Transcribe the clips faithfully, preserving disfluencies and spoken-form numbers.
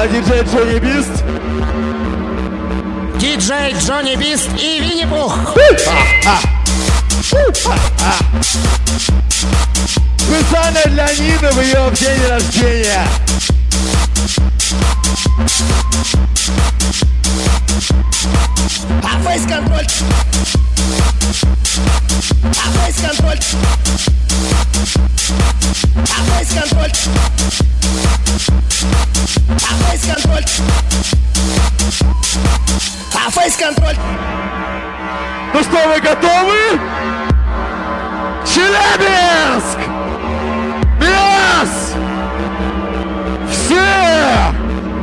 Это диджей Джонни Бист. Диджей Джонни Бист и Винни-Пух. Специально для Нины в ее день рождения. А фейс-контроль. А фейс-контроль. А фейс-контроль. А фейс-контроль. А фейс-контроль. Ну что, вы готовы? Челябинск! Yes! Все!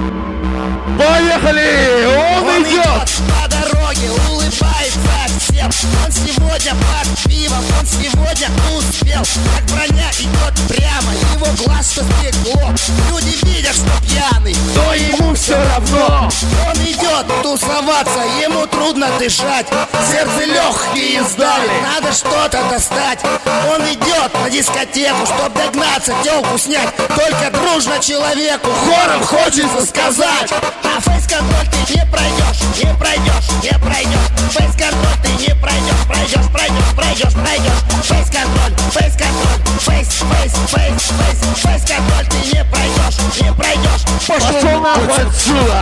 Поехали! Он, Он идет! идет по дороге, улыбается всем. Он сегодня под пивом, он сегодня успел. Как броня идет прямо, его глаз что стекло. Люди видят, что пьяный, Но ему все равно! он идет тусоваться, ему трудно дышать. Сердце легкие сдали, надо что-то достать. Он идет на дискотеку, чтоб догнаться, телку снять. Только дружно человеку хором хочется сказать: а фейс-контроль ты не пройдешь, не пройдешь, не пройдешь. Фейс-контроль ты не пройдешь, пройдешь, пройдешь, пройдешь, пройдешь. Фейс-контроль, фейс-контроль, фейс, фейс, фейс, фейс, фейс-контроль ты не пройдешь, не пройдешь. Пошел нахуй отсюда!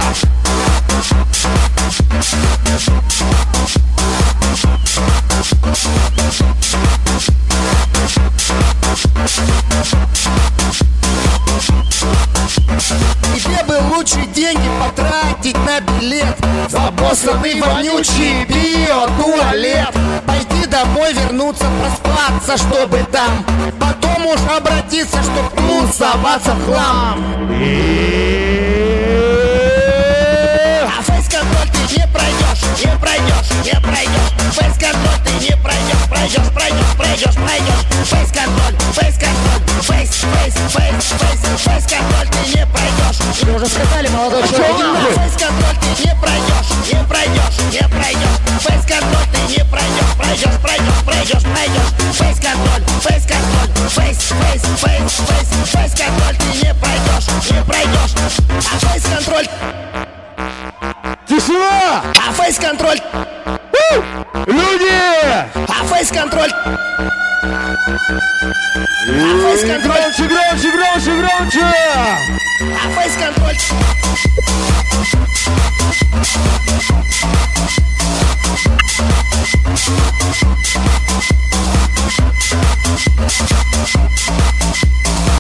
Тебе бы лучше деньги потратить на билет, забоссанный вонючий биотуалет. Пойти домой, вернуться, проспаться, чтобы там потом уж обратиться, чтоб тусоваться в хлам. А фейс-контроль ты не пройдешь, не пройдешь, не пройдешь. Фейс-контроль ты не пройдешь, пройдешь, пройдешь, пройдешь, пройдешь. Фейс-контроль, фейс-контроль, фейс, фейс, фейс, фейс, фейс-контроль ты не пройдешь. Вы уже сказали, молодой человек. Фейс-контроль ты не пройдешь, не пройдешь, не пройдешь. Фейс-контроль ты не пройдешь, пройдешь, пройдешь, пройдешь, пройдешь. Фейс-контроль, фейс-контроль, фейс, фейс, фейс, фейс, фейс-контроль ты не пройдешь, не пройдешь. А фейс-контроль. Тишина! А фейс-контроль. Люди! А фейс-контроль. И фейс-контроль. громче, громче, громче, громче! А фейс-контроль.